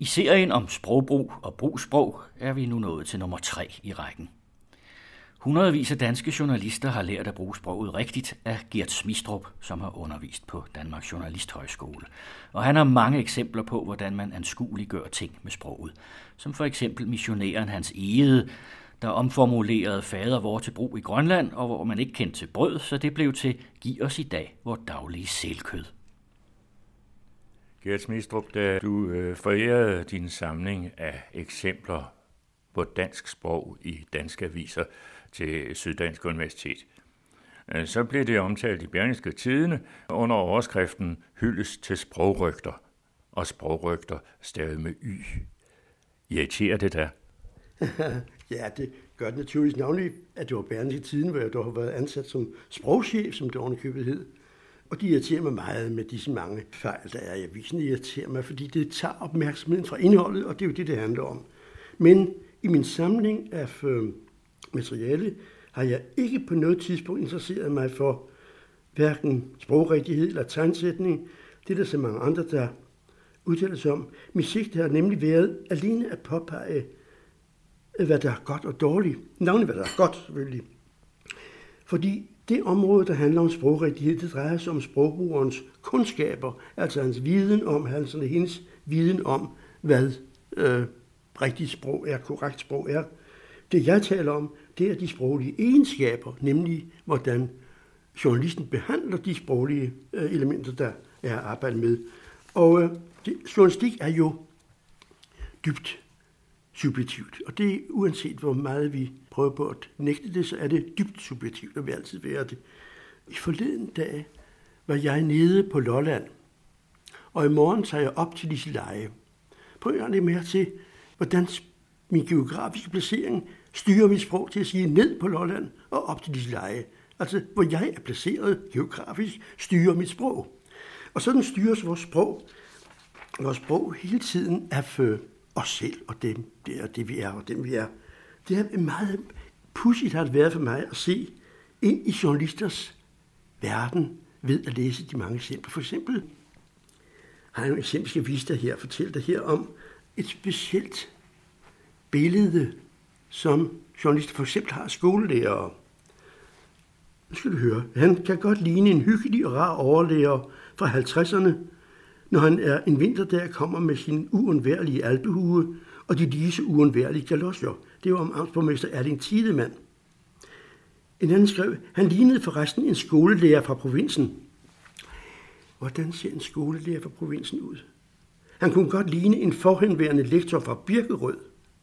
I serien om sprogbrug og brugssprog er vi nu nået til nummer 3 i rækken. Hundredvis af danske journalister har lært at bruge sproget rigtigt af Gert Smistrup, som har undervist på Danmarks Journalisthøjskole. Og han har mange eksempler på, hvordan man anskueliggør ting med sproget. Som for eksempel missionæren Hans Egede, der omformulerede fader vor til brug i Grønland, og hvor man ikke kendte til brød, så det blev til giv os i dag vor daglige sælkød. Gert Smistrup, da du forærede din samling af eksempler på dansk sprog i danske aviser til Syddansk Universitet, så blev det omtalt i Berlingske Tidende under overskriften hyldes til sprogrygter, og sprogrygter stavet med y. Irriterer det dig? Ja, det gør det naturligvis navnlig, at det var Berlingske Tidende, hvor jeg dog har været ansat som sprogchef, som det ovenikøbet hed. Og de irriterer mig meget med disse mange fejl, der er i avisen. Det irriterer mig, fordi det tager opmærksomheden fra indholdet, og det er jo det handler om. Men i min samling af materiale har jeg ikke på noget tidspunkt interesseret mig for hverken sprogrigtighed eller tegnsætning. Det er der så mange andre, der udtaler sig om. Min sigte har nemlig været alene at påpege, hvad der er godt og dårligt. Navnlig hvad der er godt, selvfølgelig. Fordi det område, der handler om sprogrigtighed, det drejer sig om sprogbrugerens kundskaber, altså hans viden om, hendes viden om, hvad rigtigt sprog er, korrekt sprog er. Det jeg taler om, det er de sproglige egenskaber, nemlig hvordan journalisten behandler de sproglige elementer, der er arbejdet med. Og journalistik er jo dybt subjektivt, og det er uanset hvor meget vi prøver på at nægte det, så er det dybt subjektivt, og vil altid være det. I forleden dag var jeg nede på Lolland, og i morgen tager jeg op til Liseleje. Prøv at lægge mærke til, hvordan min geografiske placering styrer mit sprog til at sige ned på Lolland og op til Liseleje. Altså, hvor jeg er placeret geografisk, styrer mit sprog. Og sådan styres vores sprog. Vores sprog hele tiden er for os selv og dem, det er det, vi er og dem, vi er. Det er meget pudsigt har det været for mig at se ind i journalisters verden ved at læse de mange eksempler. For eksempel har jeg et eksempel, skal vise dig her, fortælle dig her om et specielt billede, som journalister for eksempel har skolelærere. Nu skal du høre. Han kan godt ligne en hyggelig og rar overlærer fra 50'erne, når han er en vinterdag kommer med sin uundværlige alpehue og de lige så uundværlige galosjer. Det var om amtsborgmester Erling Tiedemann. En anden skrev, han lignede forresten en skolelærer fra provinsen. Hvordan ser en skolelærer fra provinsen ud? Han kunne godt ligne en forhenværende lektor fra Birkerød.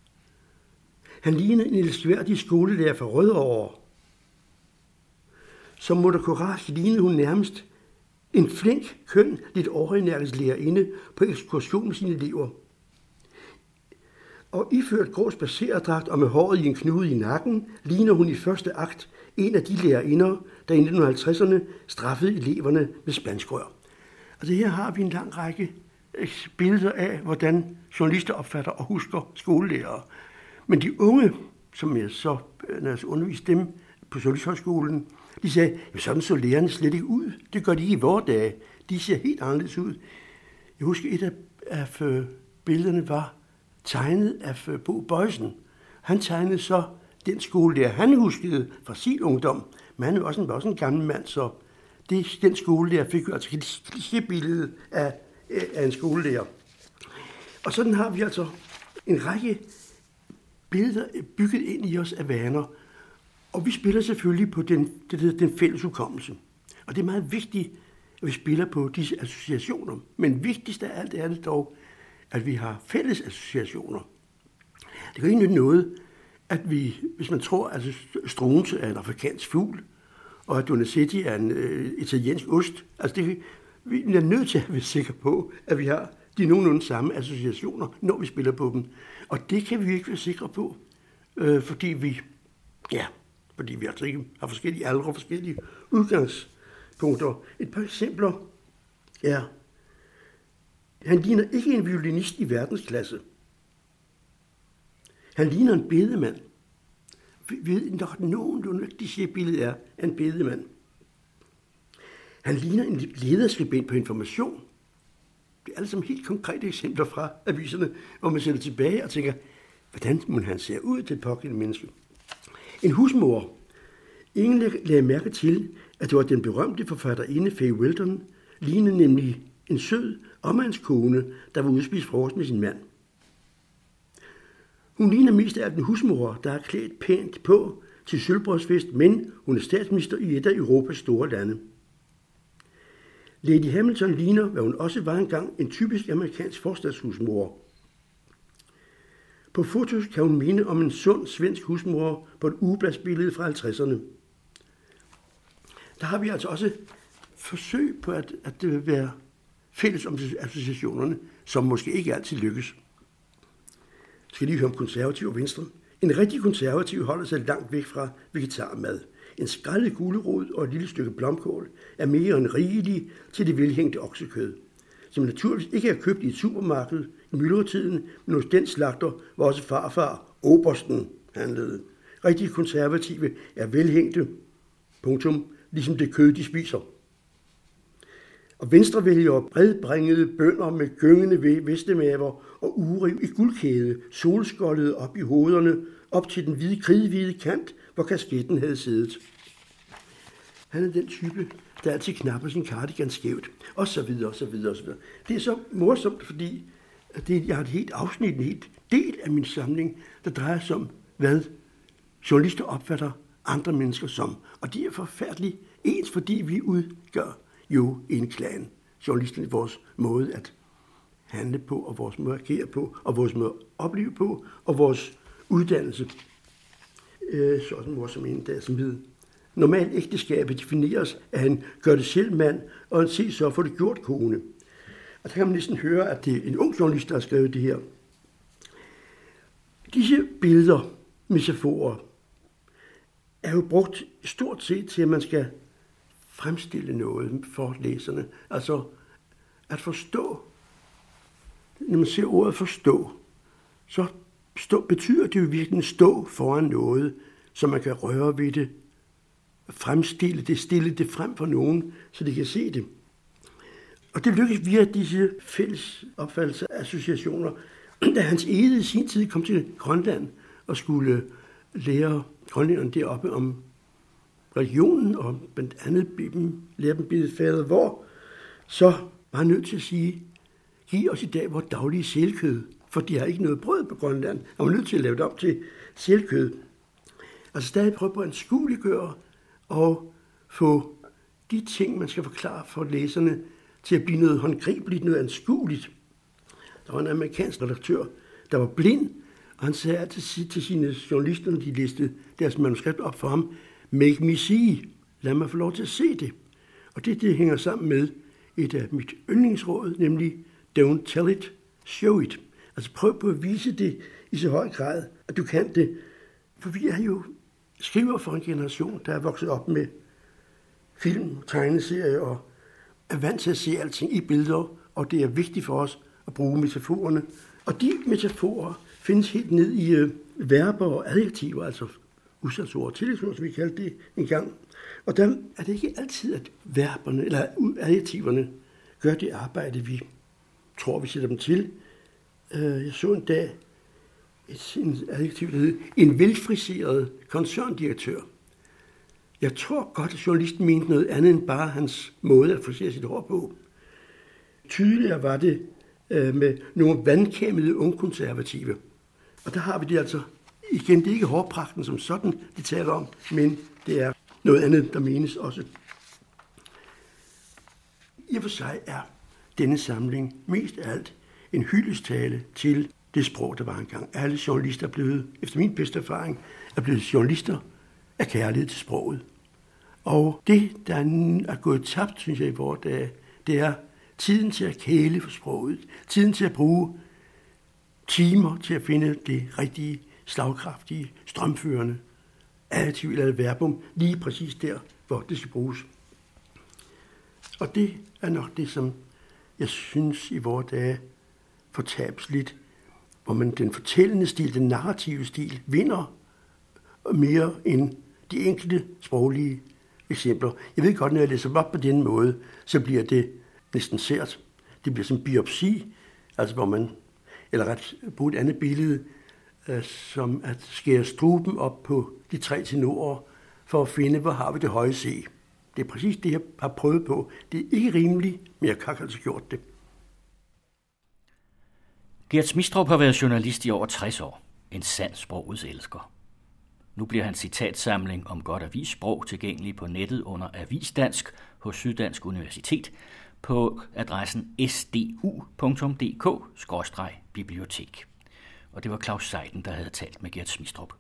Han lignede en elskværdig skolelærer fra Rødovre. Som moder Courage lignede hun nærmest en flink, køn, lidt overenergisk lærerinde på ekskursion med sine elever. Og iført grå spacerdragt og med håret i en knude i nakken, ligner hun i første akt en af de lærerinder, der i 1950'erne straffede eleverne med spanskrør. Altså her har vi en lang række billeder af, hvordan journalister opfatter og husker skolelærere. Men de unge, som jeg så, når jeg underviste dem på Journalisthøjskolen, de sagde, at sådan så lærerne slet ikke ud. Det gør de ikke i vore dage. De ser helt anderledes ud. Jeg husker, et af billederne var tegnet af Bo Bøjsen. Han tegnede så den skolelærer, han huskede fra sin ungdom. Men han var også en gammel mand, så den skolelærer fik jo altså et klichébillede af en skolelærer. Og sådan har vi altså en række billeder bygget ind i os af vaner. Og vi spiller selvfølgelig på den fælles hukommelse. Og det er meget vigtigt, at vi spiller på disse associationer. Men vigtigst af alt er det dog, at vi har fælles associationer. Det kan ikke nytte noget, at vi, hvis man tror, at Struensee er en afrikansk fugl, og at Donizetti er en italiensk ost, altså vi er nødt til at være sikre på, at vi har de nogenlunde samme associationer, når vi spiller på dem. Og det kan vi ikke være sikre på, fordi vi altså ikke har forskellige aldre og forskellige udgangspunkter. Et par eksempler er, han ligner ikke en violinist i verdensklasse. Han ligner en bedemand. Vi ved nok nogenlunde, at billedet er en bedemand. Han ligner en lederskribent på Information. Det er alle sammen helt konkrete eksempler fra aviserne, hvor man sætter tilbage og tænker, hvordan må han se ud til et pågældende menneske. En husmor. Ingen lagde mærke til, at det var den berømte forfatterinde Fay Weldon, lignede nemlig en sød omegnskone, der var ude at spise frokost med sin mand. Hun ligner mest af alt en husmor, der er klædt pænt på til sølvbrødsfest, men hun er statsminister i et af Europas store lande. Lady Hamilton ligner, hvad hun også var engang, en typisk amerikansk forstadshusmor. På fotos kan hun minde om en sund svensk husmor på et ugebladsbillede fra 50'erne. Der har vi altså også forsøg på at være fælles om associationerne, som måske ikke altid lykkes. Skal lige høre om konservativ og venstre. En rigtig konservativ holder sig langt væk fra vegetarmad. En skrællet gulerod og et lille stykke blomkål er mere end rigelig til det velhængte oksekød, som naturligvis ikke er købt i et supermarked i myldretiden, men hos den slagter, hvor også farfar Obersten handlede. Rigtig konservative er velhængte, punktum, ligesom det kød, de spiser. Og venstre vælger bredbringede bønder med gyngende vestemaver og ure i guldkæde, solskoldede op i hovederne, op til den kridhvide kant, hvor kasketten havde siddet. Han er den type, der altid knapper sin cardigan skævt, og så videre, og så videre, og så videre. Det er så morsomt, fordi jeg har et helt afsnit, en helt del af min samling, der drejer sig om, hvad journalister opfatter andre mennesker som. Og de er forfærdeligt ens, fordi vi udgør jo en klan. Journalisterne, vores måde at handle på, og vores måde at agere på, og vores måde at opleve på, og vores uddannelse. Sådan en morsom en dag, som hed: normalt ægteskabet defineres af en gør det selv mand, og en se så for det gjort kone. Og der kan man næsten høre, at det er en ung journalist, der har skrevet det her. Disse billeder, metaforer, er jo brugt stort set til, at man skal fremstille noget for læserne. Altså at forstå. Når man ser ordet forstå, så betyder det jo virkelig stå foran noget, så man kan røre ved det, fremstille det, stille det frem for nogen, så de kan se det. Og det lykkes via disse fælles opfattelser af associationer. Da Hans Egede i sin tid kom til Grønland og skulle lære grønlænderne deroppe om religionen, og blandt andet lære dem bede fader hvor, så var han nødt til at sige, giv os i dag vores daglige sælkød, for de har ikke noget brød på Grønland, og man er nødt til at lave det op til sælkød. Altså stadig prøve på at anskueliggøre og få de ting, man skal forklare for læserne, til at blive noget håndgribeligt, noget anskueligt. Der var en amerikansk redaktør, der var blind, og han sagde altid til sine journalister, når de læste deres manuskript op for ham, make me see, lad mig få lov til at se det. Og det hænger sammen med et af mit yndlingsråd, nemlig don't tell it, show it. Altså prøv på at vise det i så høj grad, at du kan det. For vi er jo skriver for en generation, der er vokset op med film, tegneserier og er vant til at se alting i billeder, og det er vigtigt for os at bruge metaforerne. Og de metaforer findes helt ned i verber og adjektiver, altså udsatsord og tillægsord, som vi kaldte det engang. Og der er det ikke altid, at verberne eller adjektiverne gør det arbejde, vi tror, vi sætter dem til. Jeg så en dag en adjektiv, der hed en velfriseret koncerndirektør. Jeg tror godt, at journalisten mente noget andet end bare hans måde at frisere sit hår på. Tydeligere var det med nogle vandkæmmede ungkonservative. Og der har vi det altså. Igen, det er ikke hårpragten som sådan, de taler om, men det er noget andet, der menes også. I og for sig er denne samling mest af alt en hyldestale til det sprog, der var engang. Alle journalister er blevet, efter min bedste erfaring, er blevet journalister af kærlighed til sproget. Og det, der er gået tabt, synes jeg, i vores dag, det er tiden til at kæle for sproget. Tiden til at bruge timer til at finde det rigtige, slagkraftige, strømførende adjektiv eller verbum, lige præcis der, hvor det skal bruges. Og det er nok det, som jeg synes i vores dage fortabes lidt, hvor man den fortællende stil, den narrative stil, vinder mere end de enkelte sproglige eksempler. Jeg ved godt, når jeg læser op på den måde, så bliver det næsten sært. Det bliver som biopsi, altså hvor man, eller ret på et andet billede, som at skære struben op på de 3 tenorer, for at finde, hvor har vi det høje C. Det er præcis det, jeg har prøvet på. Det er ikke rimeligt, men jeg har altså gjort det. Gert Smistrup har været journalist i over 60 år. En sand sprogets elsker. Nu bliver hans citatsamling om godt avissprog tilgængelig på nettet under Avisdansk hos Syddansk Universitet på adressen sdu.dk/bibliotek. Og det var Claus Seiden, der havde talt med Gert Smistrup.